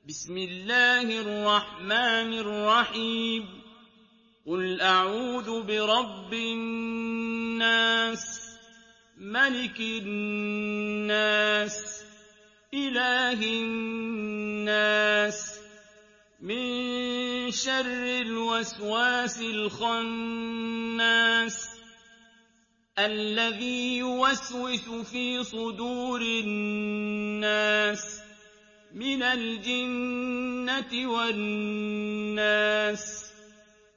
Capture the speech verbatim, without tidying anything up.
بسم الله الرحمن الرحيم قل أعوذ برب الناس ملك الناس إله الناس من شر الوسواس الخناس الذي يوسوس في صدور الناس من الجنة والناس